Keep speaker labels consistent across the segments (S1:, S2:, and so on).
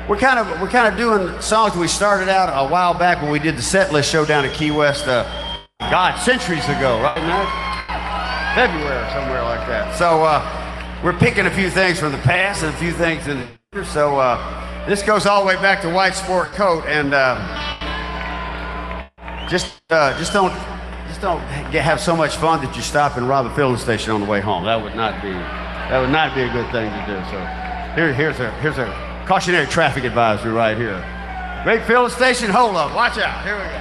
S1: we're kind of doing songs we started out a while back when we did the set list show down in Key West. Centuries ago, right now, February or somewhere like that. So we're picking a few things from the past and a few things in the future. So this goes all the way back to White Sport Coat, and just don't have so much fun that you stop and rob a filling station on the way home. That would not be a good thing to do. So here's a cautionary traffic advisory right here. Great filling station, hold up, watch out. Here we go.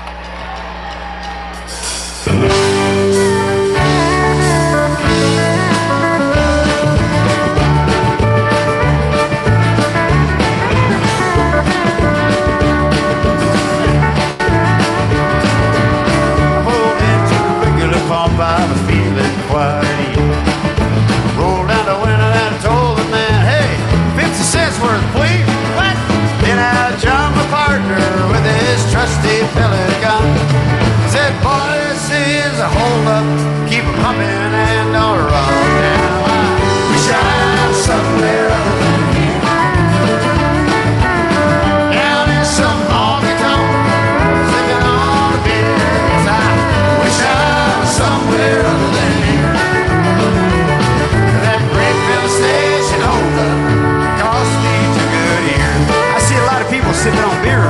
S1: I was feeling quite easy. Rolled down the window and told the man, hey, 50 cents worth, please. What? Then out jumped my partner with his trusty pellet gun. Said, boy, this is a hold up. Keep it pumping and don't run. Now I wish I was somewhere other than here. Down in some honky-tonk, sipping on a beer. Yes, I wish I was somewhere other than here. That great filling station hold up cost me 2 good years. I see a lot of people sipping on beers.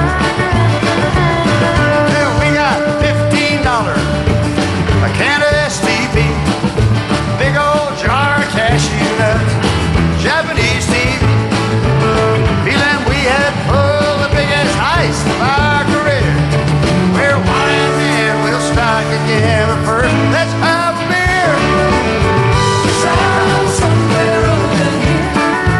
S1: Dude, we got $15, a can of STP, big old jar of cashew nuts, Japanese TV. Feeling we had pulled the biggest heist of our career. We're wanting men, we'll strike again, but first let's have a beer. Wish I was somewhere other than here.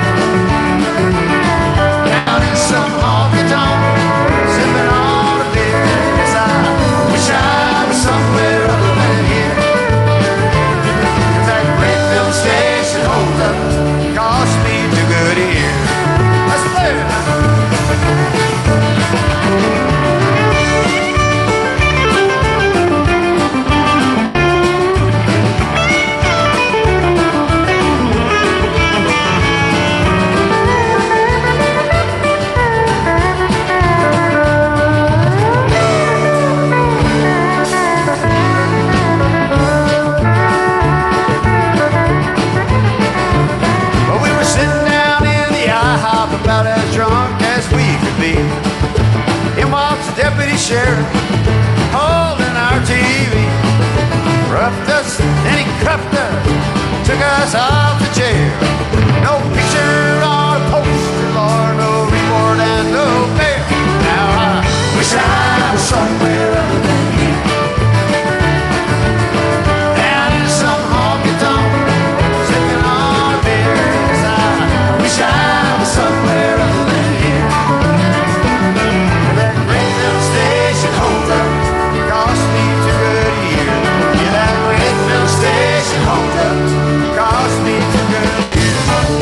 S1: Down in some honky-tonk, sipping on a beer. Yes, I wish I was somewhere other than here. 'Cause that great filling station hold up cost me 2 good years. Let's play it. Well, we were sitting down in the IHOP about as drunk as we could be. In walks the deputy sheriff, holding our TV. Roughed us, then he cuffed us, took us off the chair. No picture on a poster, Lord, no reward and no bail. Now I wish I was somewhere other than here. Down in some honky-tonk, sipping on a beer. Yes, I wish I was somewhere other than here. That great little station hold up cost me 2 good years. Yeah, that great little station hold up cost me 2 good years.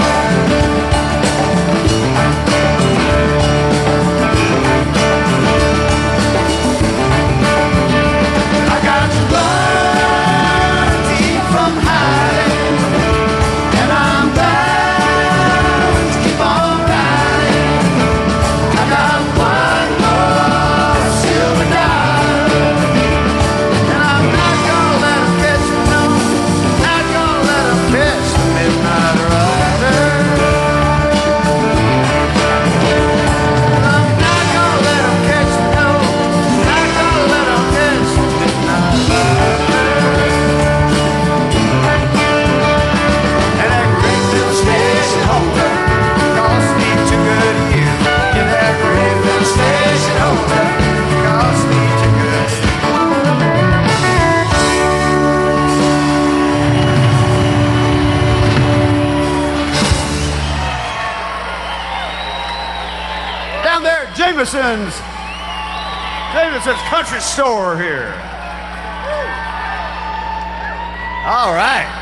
S1: I got to run deep from high, and I'm bound to keep on riding. I got one more silver dollar, and I'm not gonna let 'em catch me, no, not gonna let 'em catch the midnight rider. I'm not gonna let 'em catch me, no, not gonna let 'em catch the midnight rider. And that great little station hold up cost me 2 good years. Yeah, that great little station hold up cost me 2 good years. Down there at Jameson's Country Store here. All right.